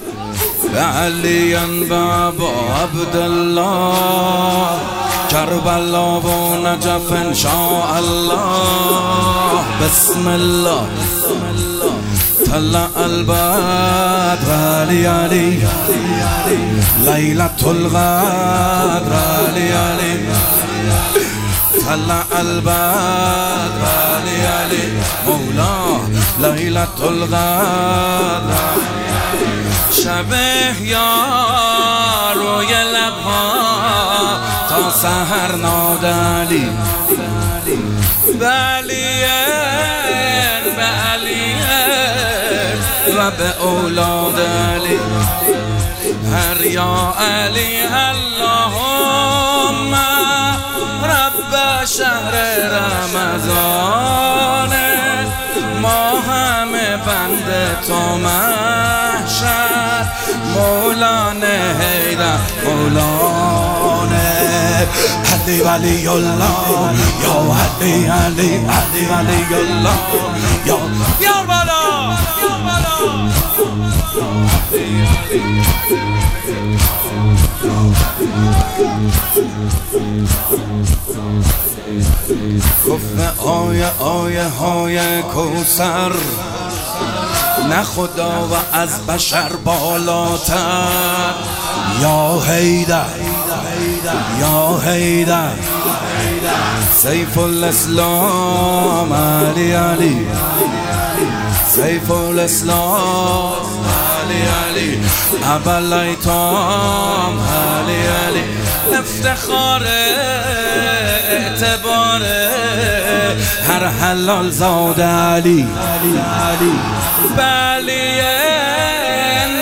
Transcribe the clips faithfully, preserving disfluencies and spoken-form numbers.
به علی و ابا عبدالله، کربلا و نجف انشاءالله. بسم الله طلع البدر علی علی، لیلة القدر علی علی، طلع البدر علی علی، مولا لیلة القدر. شب یار روی لبها تا سحر ناد علی، به علیین به علیین و به اولاد علی. هر یا علی اللهم رب شهر رمضان، ما همه بند تو محشر، مولانا حیدر مولانا علی ولی الله، یا علی علی علی ولی الله، یا یا بالا یا بالا. گفت آیه آیه های کوثر، نه خدا و از بشر بالاتر. یا حیدر یا حیدر سیف الاسلام علی علی، سیف الاسلام علی علی، ابل ایتام علی علی. افتخار اعتبار هر حلال زاد علی، بلیین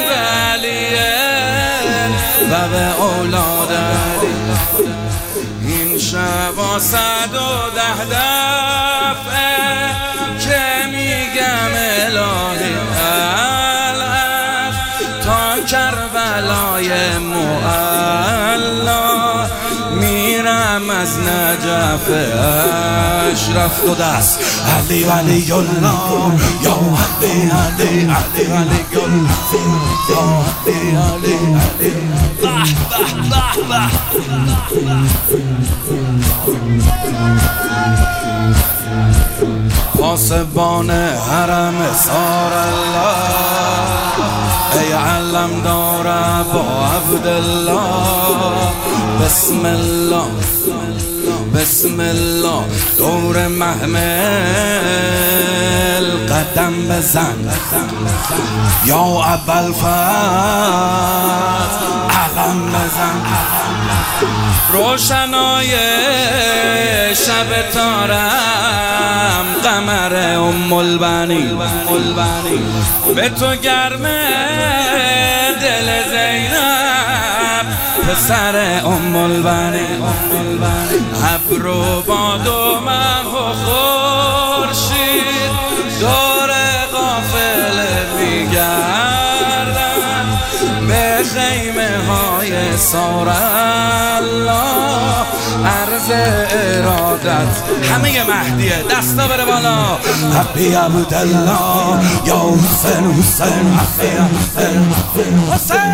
بلیین و به اولاد علی. این شب صد و ده دفعه که میگم الهی الف تا کربلای معلا، میرم از نجف اشرف. دو دست علی ولی الله، یا علی علی علی ولی الله، یا علی علی علی. به به به پاسبان حرم سار الله، ای علم دار ابا عبدالله. بسم الله بسم الله دور محمل قدم بزن، یا ابوالفضل علم بزن. روشنای شب تارم قمر ام البنین، به تو گرمه دل زینب پسر ام البنین. ابرو باد و مه و خورشید دور قافله میگردن، به خیمه های سار الله عرض ارادت. همه مهدیه دستا بره بالا. حبی عبدالله یا حسین حسین حبی حسین حسین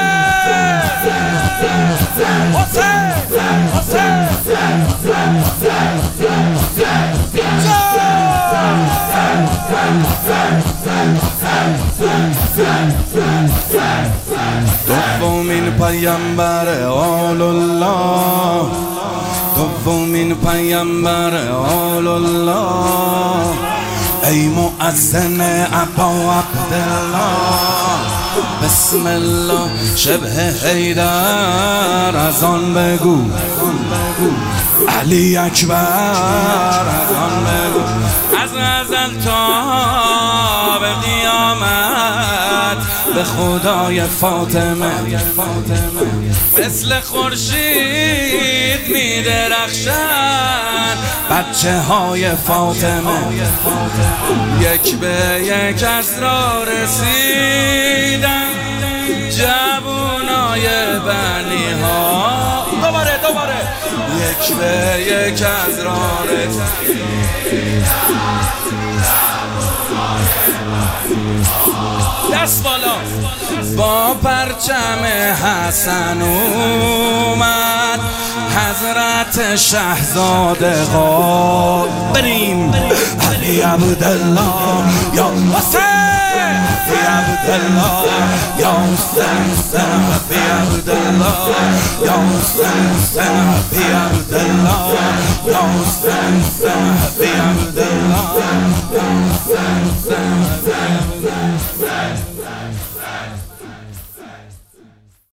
دومین پیامبر آل الله، دومین پیامبر آل الله، ای مؤذن ابا عبدالله. بسم الله شبه حیدر از آن بگو، علی اکبر از آن بگو. از ازل تا به قیامت به خدای فاطمه مثل خورشید می درخشن بچه های فاطمه. یک به یک از را رسیدن جوانای بنی ها. دوباره دوباره یک به یک از را رسیدن دست بالا. با پرچم حسن اومد حضرت شهزاده قاد. بریم علی عبدالله یا حسین فی عبدالله یا حسین فی عبدالله یا حسین فی عبدالله یا حسین